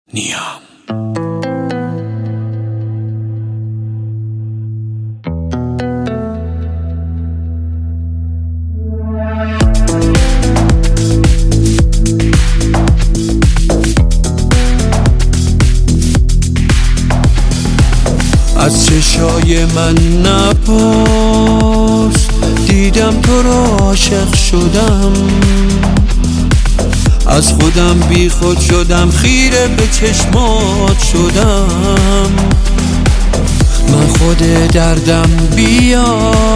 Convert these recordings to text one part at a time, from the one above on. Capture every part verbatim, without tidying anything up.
نیام. از چشای من نپرس، دیدم تو رو عاشق شدم، از خودم بی خود شدم، خیره به چشمات شدم. من خود دردم، بیا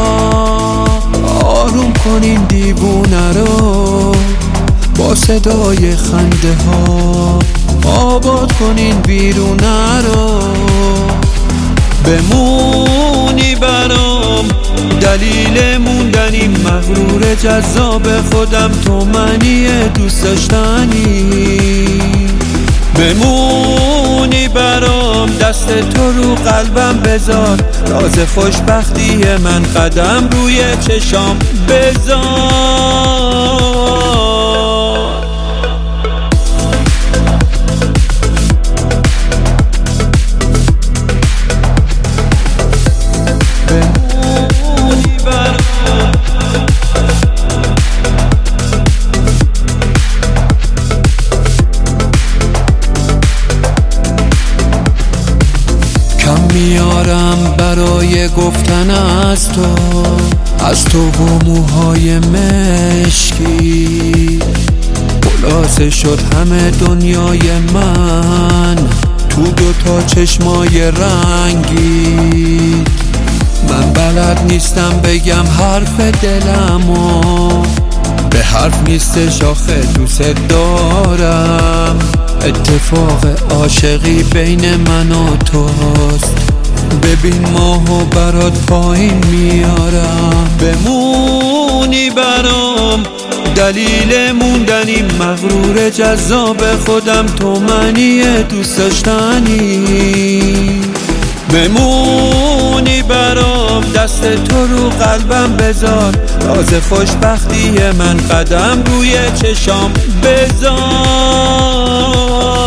آروم کن این دیوونه رو، با صدای خنده ها آباد کن این بیرونه رو. بمونی برام دلیل موندنی، مغرور جذاب خودم، تو منی دوست داشتنی. بمونی برام دست تو رو قلبم بذار، راز خوشبختی من قدم روی چشام بذار. میارم برای گفتن از تو، از تو و موهای مشکی. خلاصه شد همه دنیای من تو دوتا چشمای رنگی. من بلد نیستم بگم حرف دلمو، به حرف نیستش آخه دوست دارم. اتفاق عاشقی بین من و توست، ببین ماهو برات پایین میارم. بمونی برام دلیل موندنی، مغرور جذاب خودم، تو منی دوست داشتنی. بمونی برام دست تو رو قلبم بذار، راز خوشبختی من قدم روی چشام بذار.